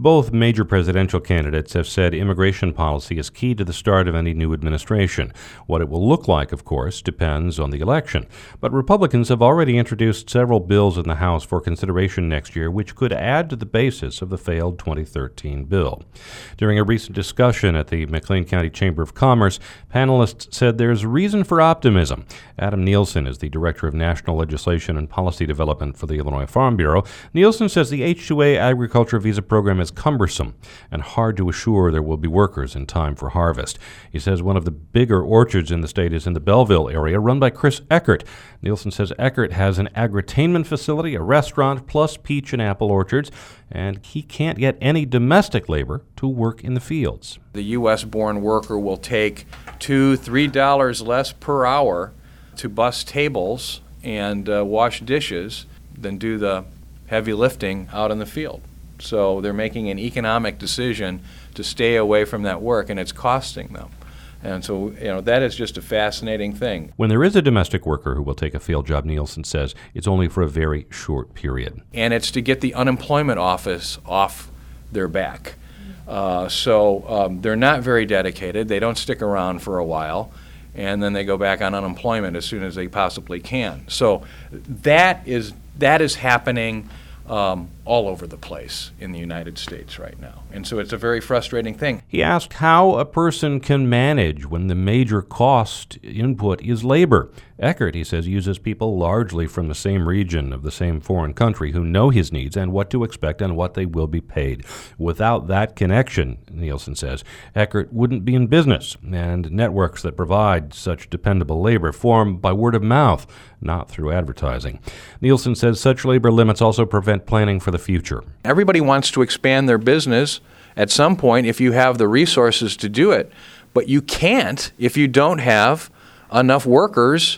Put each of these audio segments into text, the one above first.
Both major presidential candidates have said immigration policy is key to the start of any new administration. What it will look like, of course, depends on the election. But Republicans have already introduced several bills in the House for consideration next year, which could add to the basis of the failed 2013 bill. During a recent discussion at the McLean County Chamber of Commerce, panelists said there's reason for optimism. Adam Nielsen is the Director of National Legislation and Policy Development for the Illinois Farm Bureau. Nielsen says the H-2A agriculture visa program is cumbersome and hard to assure there will be workers in time for harvest. He says one of the bigger orchards in the state is in the Belleville area, run by Chris Eckert. Nielsen says Eckert has an agritainment facility, a restaurant, plus peach and apple orchards, and he can't get any domestic labor to work in the fields. The U.S.-born worker will take $2-3 less per hour to bus tables and wash dishes than do the heavy lifting out in the field. So they're making an economic decision to stay away from that work, and it's costing them. And so, that is just a fascinating thing. When there is a domestic worker who will take a field job, Nielsen says, it's only for a very short period. And it's to get the unemployment office off their back. So they're not very dedicated. They don't stick around for a while, and then they go back on unemployment as soon as they possibly can. So that is happening all over the place in the United States right now. And so it's a very frustrating thing. He asked how a person can manage when the major cost input is labor. Eckert, he says, uses people largely from the same region of the same foreign country who know his needs and what to expect and what they will be paid. Without that connection, Nielsen says, Eckert wouldn't be in business, and networks that provide such dependable labor form by word of mouth, not through advertising. Nielsen says such labor limits also prevent planning for the future. Everybody wants to expand their business at some point if you have the resources to do it, but you can't if you don't have enough workers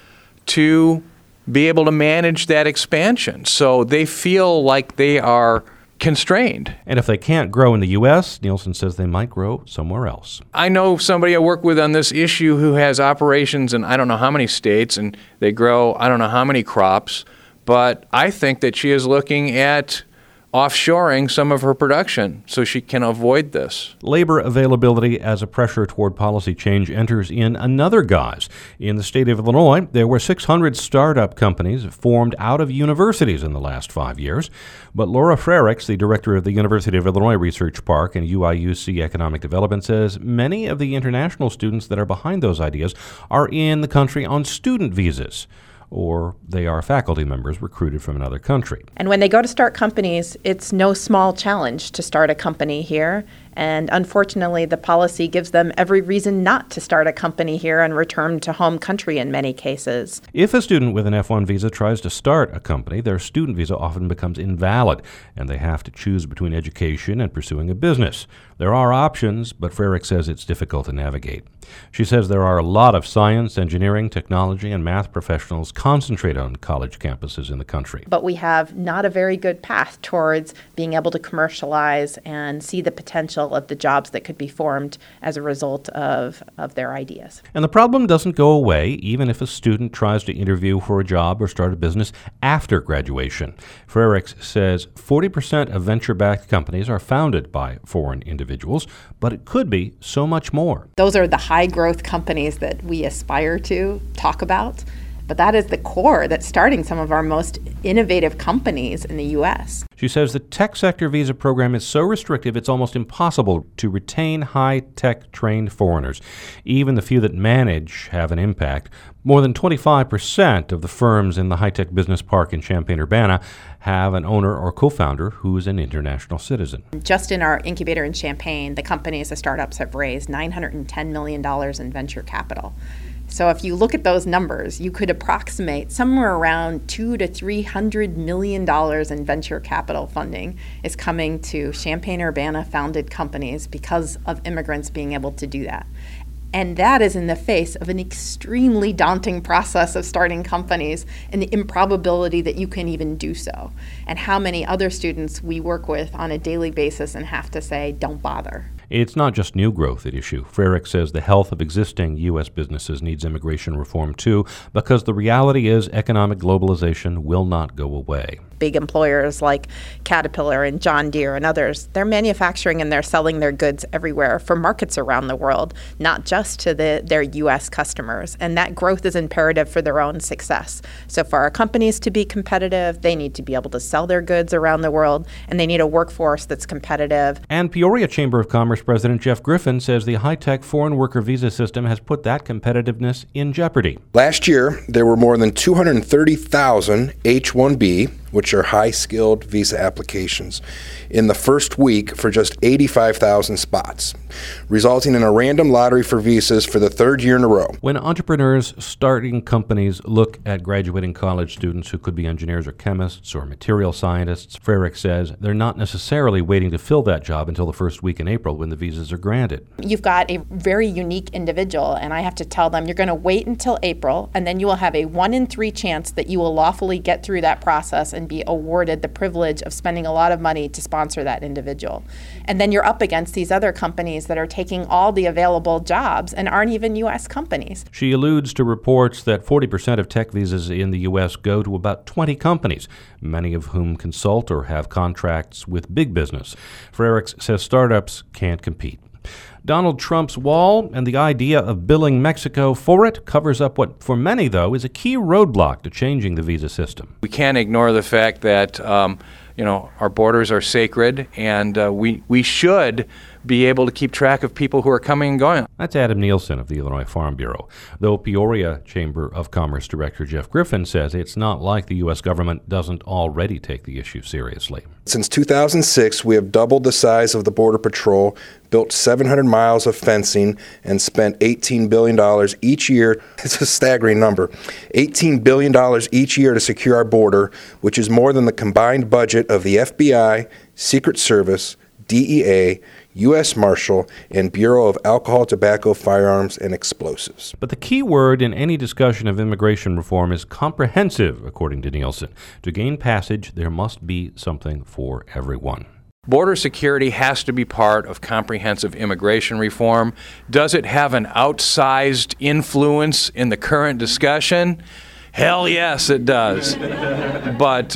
to be able to manage that expansion. So they feel like they are constrained. And if they can't grow in the U.S., Nielsen says they might grow somewhere else. I know somebody I work with on this issue who has operations in I don't know how many states, and they grow I don't know how many crops, but I think that she is looking at offshoring some of her production so she can avoid this. Labor availability as a pressure toward policy change enters in another guise. In the state of Illinois, there were 600 startup companies formed out of universities in the last 5 years. But Laura Frerichs, the director of the University of Illinois Research Park and UIUC Economic Development, says many of the international students that are behind those ideas are in the country on student visas, or they are faculty members recruited from another country. And when they go to start companies, it's no small challenge to start a company here. And unfortunately, the policy gives them every reason not to start a company here and return to home country in many cases. If a student with an F-1 visa tries to start a company, their student visa often becomes invalid, and they have to choose between education and pursuing a business. There are options, but Frerichs says it's difficult to navigate. She says there are a lot of science, engineering, technology, and math professionals concentrated on college campuses in the country. But we have not a very good path towards being able to commercialize and see the potential of the jobs that could be formed as a result of their ideas. And the problem doesn't go away even if a student tries to interview for a job or start a business after graduation. Frerichs says 40% of venture-backed companies are founded by foreign individuals, but it could be so much more. Those are the high-growth companies that we aspire to talk about. But that is the core that's starting some of our most innovative companies in the U.S. She says the tech sector visa program is so restrictive it's almost impossible to retain high-tech trained foreigners. Even the few that manage have an impact. More than 25% of the firms in the high-tech business park in Champaign-Urbana have an owner or co-founder who is an international citizen. Just in our incubator in Champaign, the companies, the startups have raised $910 million in venture capital. So if you look at those numbers, you could approximate somewhere around $200 to $300 million in venture capital funding is coming to Champaign-Urbana founded companies because of immigrants being able to do that. And that is in the face of an extremely daunting process of starting companies and the improbability that you can even do so. And how many other students we work with on a daily basis and have to say, don't bother. It's not just new growth at issue. Frerichs says the health of existing U.S. businesses needs immigration reform too, because the reality is economic globalization will not go away. Big employers like Caterpillar and John Deere and others, they're manufacturing and they're selling their goods everywhere for markets around the world, not just to their U.S. customers. And that growth is imperative for their own success. So for our companies to be competitive, they need to be able to sell their goods around the world, and they need a workforce that's competitive. And Peoria Chamber of Commerce President Jeff Griffin says the high-tech foreign worker visa system has put that competitiveness in jeopardy. Last year, there were more than 230,000 H-1B, which are high-skilled visa applications, in the first week for just 85,000 spots, resulting in a random lottery for visas for the third year in a row. When entrepreneurs starting companies look at graduating college students who could be engineers or chemists or material scientists, Frerichs says they're not necessarily waiting to fill that job until the first week in April when the visas are granted. You've got a very unique individual, and I have to tell them you're going to wait until April, and then you will have a 1 in 3 chance that you will lawfully get through that process and be awarded the privilege of spending a lot of money to sponsor that individual. And then you're up against these other companies that are taking all the available jobs and aren't even U.S. companies. She alludes to reports that 40% of tech visas in the U.S. go to about 20 companies, many of whom consult or have contracts with big business. Frerichs says startups can't compete. Donald Trump's wall and the idea of billing Mexico for it covers up what, for many, though, is a key roadblock to changing the visa system. We can't ignore the fact that our borders are sacred, and we should be able to keep track of people who are coming and going. That's Adam Nielsen of the Illinois Farm Bureau. Though Peoria Chamber of Commerce Director Jeff Griffin says it's not like the U.S. government doesn't already take the issue seriously. Since 2006, we have doubled the size of the Border Patrol, built 700 miles of fencing, and spent $18 billion each year. It's a staggering number. $18 billion each year to secure our border, which is more than the combined budget of the FBI, Secret Service, DEA, U.S. Marshal, and Bureau of Alcohol, Tobacco, Firearms, and Explosives. But the key word in any discussion of immigration reform is comprehensive, according to Nielsen. To gain passage, there must be something for everyone. Border security has to be part of comprehensive immigration reform. Does it have an outsized influence in the current discussion? Hell yes, it does. But,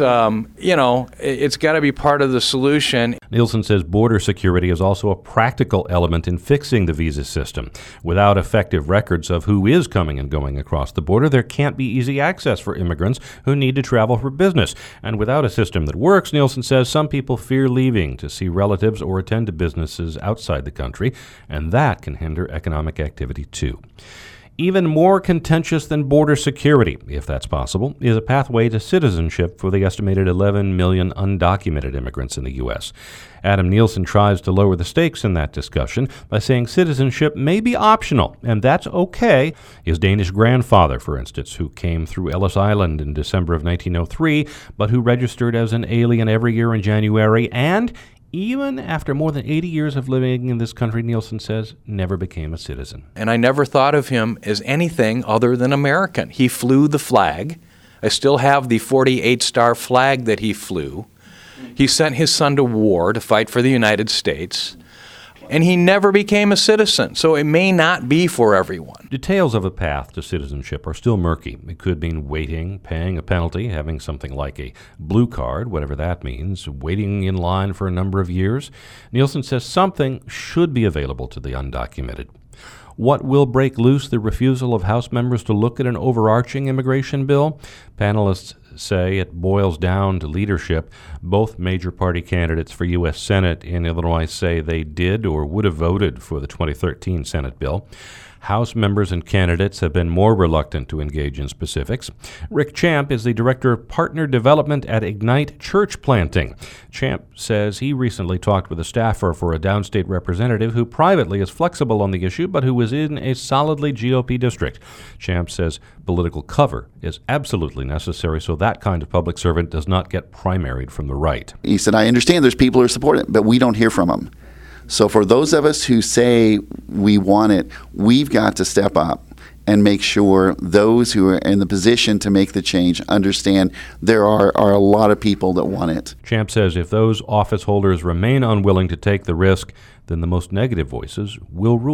it's got to be part of the solution. Nielsen says border security is also a practical element in fixing the visa system. Without effective records of who is coming and going across the border, there can't be easy access for immigrants who need to travel for business. And without a system that works, Nielsen says some people fear leaving to see relatives or attend to businesses outside the country, and that can hinder economic activity too. Even more contentious than border security, if that's possible, is a pathway to citizenship for the estimated 11 million undocumented immigrants in the U.S. Adam Nielsen tries to lower the stakes in that discussion by saying citizenship may be optional, and that's okay. His Danish grandfather, for instance, who came through Ellis Island in December of 1903, but who registered as an alien every year in January, and even after more than 80 years of living in this country, Nielsen says, never became a citizen. And I never thought of him as anything other than American. He flew the flag. I still have the 48-star flag that he flew. He sent his son to war to fight for the United States. And he never became a citizen, so it may not be for everyone. Details of a path to citizenship are still murky. It could mean waiting, paying a penalty, having something like a blue card, whatever that means, waiting in line for a number of years. Nielsen says something should be available to the undocumented. What will break loose the refusal of House members to look at an overarching immigration bill? Panelists say it boils down to leadership. Both major party candidates for U.S. Senate in Illinois say they did or would have voted for the 2013 Senate bill. House members and candidates have been more reluctant to engage in specifics. Rick Champ is the Director of Partner Development at Ignite Church Planting. Champ says he recently talked with a staffer for a downstate representative who privately is flexible on the issue, but who is in a solidly GOP district. Champ says political cover is absolutely necessary so that kind of public servant does not get primaried from the right. He said, I understand there's people who are supporting it, but we don't hear from them. So for those of us who say we want it, we've got to step up and make sure those who are in the position to make the change understand there are a lot of people that want it. Champ says if those office holders remain unwilling to take the risk, then the most negative voices will rule.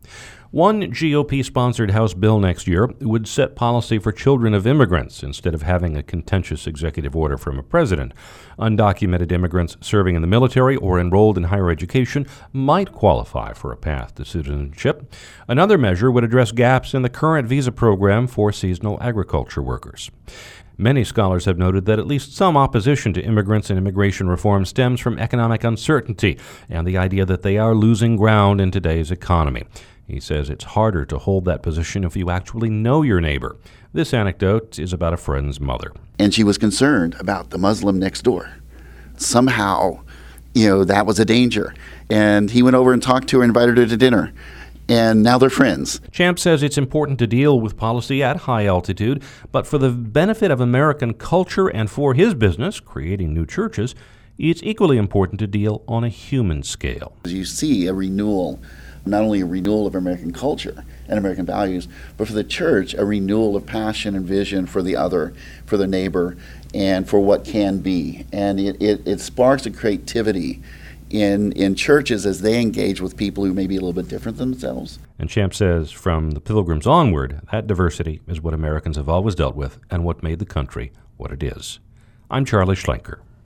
One GOP-sponsored House bill next year would set policy for children of immigrants instead of having a contentious executive order from a president. Undocumented immigrants serving in the military or enrolled in higher education might qualify for a path to citizenship. Another measure would address gaps in the current visa program for seasonal agriculture workers. Many scholars have noted that at least some opposition to immigrants and immigration reform stems from economic uncertainty and the idea that they are losing ground in today's economy. He says it's harder to hold that position if you actually know your neighbor. This anecdote is about a friend's mother. And she was concerned about the Muslim next door. Somehow, that was a danger. And he went over and talked to her, invited her to dinner. And now they're friends. Champ says it's important to deal with policy at high altitude, but for the benefit of American culture and for his business, creating new churches, it's equally important to deal on a human scale. You see a renewal, not only a renewal of American culture and American values, but for the church, a renewal of passion and vision for the other, for the neighbor, and for what can be. And it sparks a creativity in churches as they engage with people who may be a little bit different than themselves. And Champ says from the Pilgrims onward, that diversity is what Americans have always dealt with and what made the country what it is. I'm Charlie Schlenker.